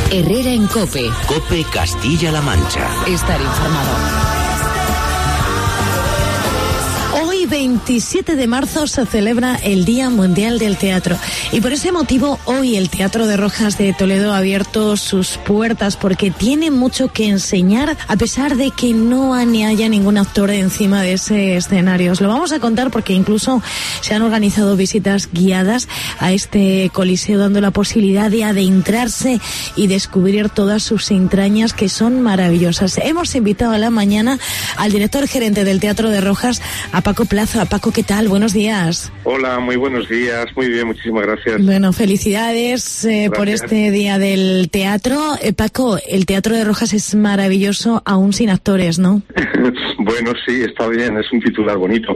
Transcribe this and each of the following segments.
Herrera en COPE. COPE Castilla-La Mancha. Estar informado. Hoy, 27 de marzo, se celebra el Día Mundial del Teatro. Y por ese motivo, hoy el Teatro de Rojas de Toledo ha abierto sus puertas porque tiene mucho que enseñar, a pesar de que no haya ningún actor encima de ese escenario. Os lo vamos a contar porque incluso se han organizado visitas guiadas a este coliseo, dando la posibilidad de adentrarse y descubrir todas sus entrañas, que son maravillosas. Hemos invitado a la mañana al director gerente del Teatro de Rojas, a Paco Plaza. Paco, ¿qué tal? Buenos días. Hola, muy buenos días. Muy bien, muchísimas gracias. Bueno, felicidades por este Día del Teatro. Paco, el Teatro de Rojas es maravilloso, aún sin actores, ¿no? Bueno, sí, está bien, es un titular bonito.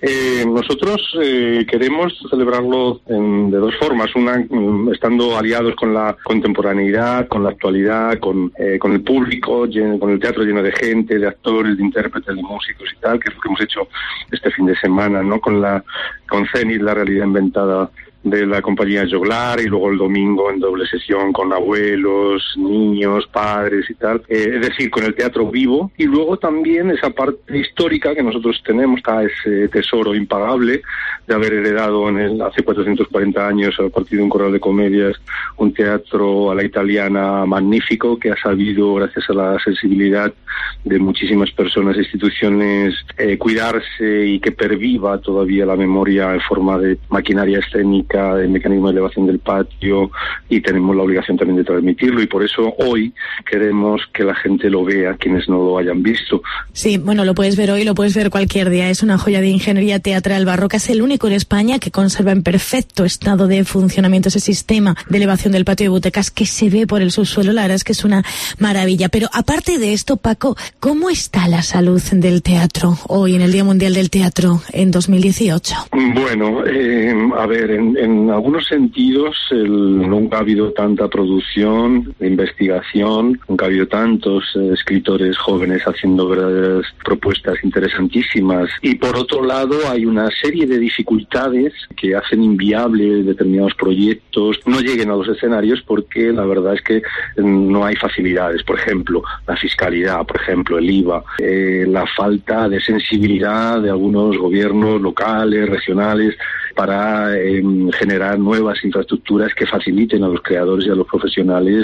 Nosotros queremos celebrarlo de dos formas. Una, estando aliados con la contemporaneidad, con la actualidad, con el público, con el teatro lleno de gente, de actores, de intérpretes, de músicos y tal, que es lo que hemos hecho este fin de semana, ¿no? Con Zenith, la realidad inventada de la compañía Joglar, y luego el domingo en doble sesión con abuelos, niños, padres y tal, es decir, con el teatro vivo. Y luego también esa parte histórica que nosotros tenemos, ese tesoro impagable de haber heredado hace 440 años, a partir de un coral de comedias, un teatro a la italiana magnífico, que ha sabido, gracias a la sensibilidad de muchísimas personas e instituciones, cuidarse y que perviva todavía la memoria en forma de maquinaria escénica, de mecanismo de elevación del patio, y tenemos la obligación también de transmitirlo, y por eso hoy queremos que la gente lo vea, quienes no lo hayan visto. Sí, bueno, lo puedes ver hoy, lo puedes ver cualquier día. Es una joya de ingeniería teatral barroca. Es el único en España que conserva en perfecto estado de funcionamiento ese sistema de elevación del patio de butacas que se ve por el subsuelo. La verdad es que es una maravilla. Pero aparte de esto, Paco, ¿cómo está la salud del teatro hoy en el Día Mundial del Teatro en 2018? Bueno, a ver, en algunos sentidos nunca ha habido tanta producción de investigación, nunca ha habido tantos escritores jóvenes haciendo verdaderas propuestas interesantísimas, y por otro lado hay una serie de dificultades que hacen inviable determinados proyectos, no lleguen a los escenarios, porque la verdad es que no hay facilidades. Por ejemplo, la fiscalidad, por ejemplo, el IVA, la falta de sensibilidad de algunos gobiernos locales, regionales, para generar nuevas infraestructuras que faciliten a los creadores y a los profesionales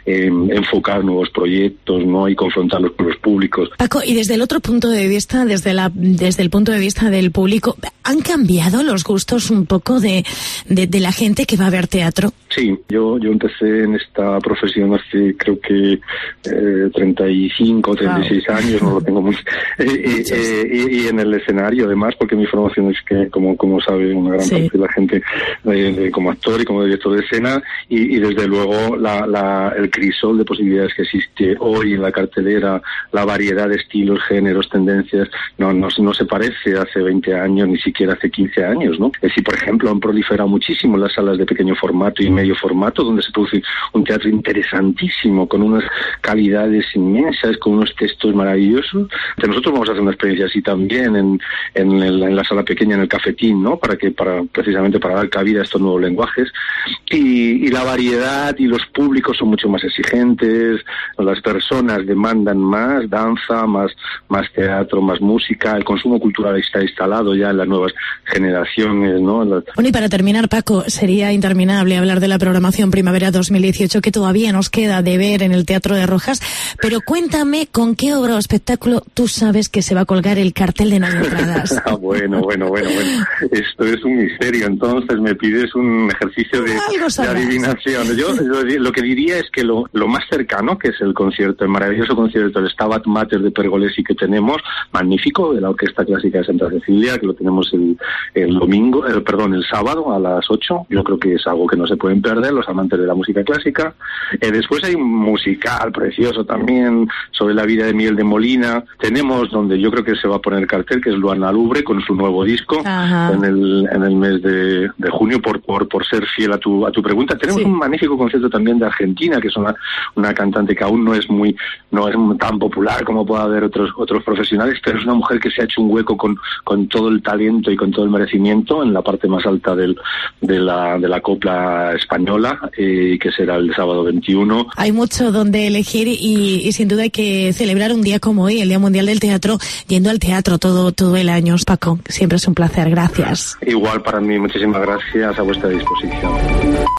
enfocar nuevos proyectos, ¿no? Y confrontarlos con los públicos. Paco, y desde el otro punto de vista, desde el punto de vista del público, ¿han cambiado los gustos un poco de la gente que va a ver teatro? Sí, yo empecé en esta profesión hace, creo que 35, 36 años, no lo tengo muy... y en el escenario, además, porque mi formación es que, como sabe una gran parte de la gente, como actor y como director de escena, y desde luego el crisol de posibilidades que existe hoy en la cartelera, la variedad de estilos, géneros, tendencias, no se parece hace 20 años, ni siquiera hace 15 años, ¿no? Es decir, por ejemplo, han proliferado muchísimo las salas de pequeño formato y medio formato, donde se produce un teatro interesantísimo, con unas calidades inmensas, con unos textos maravillosos. Nosotros vamos a hacer una experiencia así también en la sala pequeña, en el cafetín, ¿no? Precisamente para dar cabida a estos nuevos lenguajes, y la variedad y los públicos son mucho más exigentes, las personas demandan más danza, más teatro, más música, el consumo cultural está instalado ya en las nuevas generaciones, ¿no? Bueno, y para terminar, Paco, sería interminable hablar de la programación Primavera 2018 que todavía nos queda de ver en el Teatro de Rojas, pero cuéntame con qué obra o espectáculo tú sabes que se va a colgar el cartel de no entradas. Bueno. Esto es un misterio, entonces me pides un ejercicio de adivinación. Yo lo que diría es que lo más cercano, que es el maravilloso concierto, el Stabat Mater de Pergolesi que tenemos, magnífico, de la Orquesta Clásica de Santa Cecilia, que lo tenemos el sábado a las 8, yo creo que es algo que no se pueden perder los amantes de la música clásica. Después hay un musical precioso también sobre la vida de Miguel de Molina. Tenemos donde yo creo que se va a poner el cartel, que es Luana Lubre con su nuevo disco, en en el mes de junio por ser fiel a tu pregunta. Tenemos un magnífico concierto también de Argentina, que es una cantante que aún no es tan popular como pueda haber otros profesionales, pero es una mujer que se ha hecho un hueco con todo el talento y con todo el merecimiento en la parte más alta de la copla española, que será el sábado 21. Hay mucho donde elegir y sin duda hay que celebrar un día como hoy, el Día Mundial del Teatro, yendo al teatro todo el año. Paco, siempre es un placer. Gracias. Igual para mí, muchísimas gracias, a vuestra disposición.